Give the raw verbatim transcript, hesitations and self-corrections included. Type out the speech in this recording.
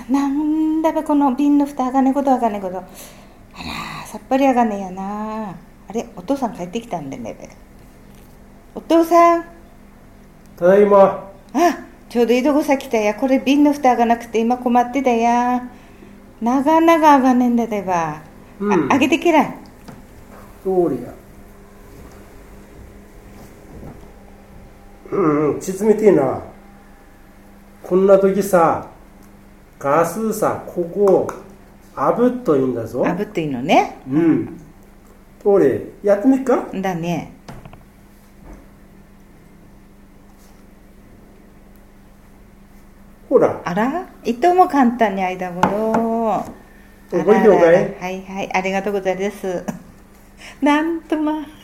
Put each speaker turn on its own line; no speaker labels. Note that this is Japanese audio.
なんだべこの瓶の蓋あがねことあがねこと。あらさっぱりあがねやな。あれお父さん帰ってきたんでねべ。お父さん。
ただいま。
あ、ちょうど井戸さ来たや。これ瓶の蓋あがなくて今困ってたや。長々あがねんだでば、うん、あ, あげてけらい。
そうりや。うんうん、沈めてえな。こんな時さ、ガスさ、ここあぶっといいんだぞ。
あぶっといいのね。
うん。これやってみっか。
だね。
ほら。
あら、糸も簡単に間ごろ。
覚えておかい。
はいはい、ありがとうございます。なんとまあ。